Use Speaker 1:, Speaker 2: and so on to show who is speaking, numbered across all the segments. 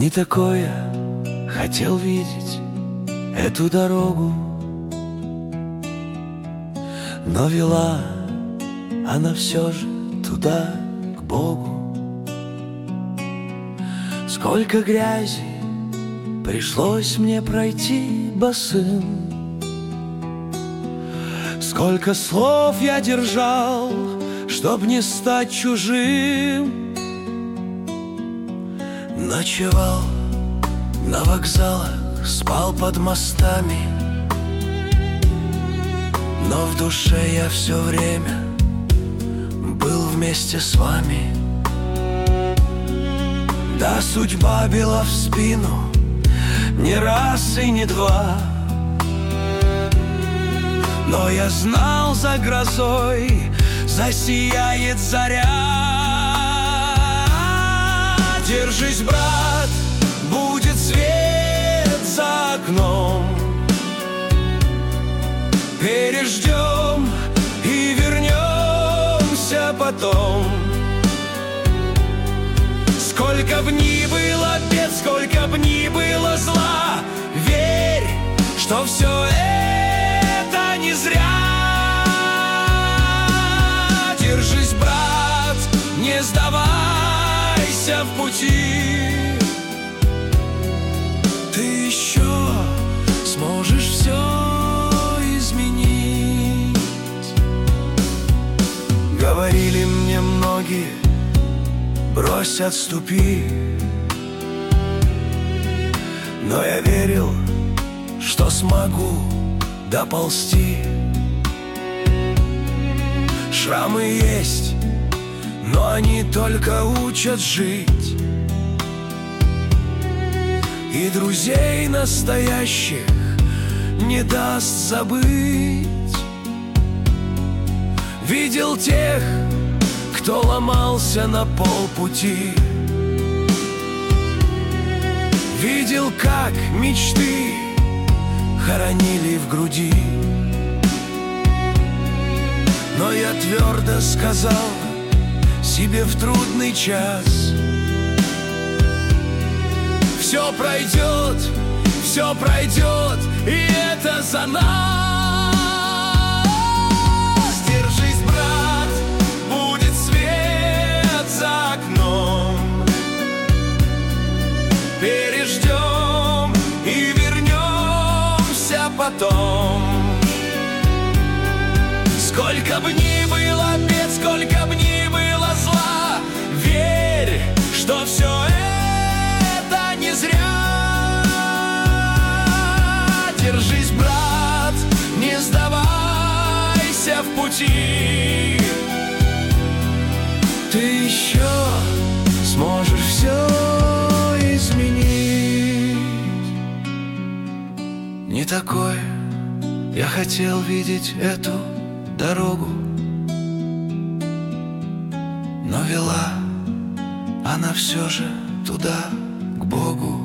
Speaker 1: Не такой я хотел видеть эту дорогу, но вела она все же туда, к Богу. Сколько грязи пришлось мне пройти босым, сколько слов я держал, чтоб не стать чужим. Ночевал на вокзалах, спал под мостами, но в душе я все время был вместе с вами. Да, судьба била в спину не раз и не два, но я знал, за грозой засияет заря. Держись, брат, будет свет за окном, переждем и вернемся потом. Сколько б ни было бед, сколько б ни было зла, верь, что все это не зря. Держись, брат, не сдавайся в пути, ты еще сможешь все изменить. Говорили мне многие: брось, отступи, но я верил, что смогу доползти. Шрамы есть, но они только учат жить, и друзей настоящих не даст забыть. Видел тех, кто ломался на полпути, видел, как мечты хоронили в груди. Но я твердо сказал себе в трудный час: все пройдет, и это за нас. Держись, брат, будет свет за окном, переждем и вернемся потом. Сколько бы ни было бед, сколько бы ни было зла, верь, что все это не зря. Держись, брат, не сдавайся в пути, ты еще сможешь все изменить. Не такой я хотел видеть эту дорогу, но вела она все же туда, к Богу.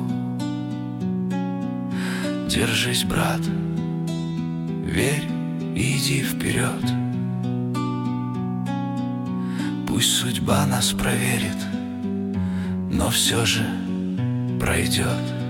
Speaker 1: Держись, брат, верь и иди вперед. Пусть судьба нас проверит, но все же пройдет.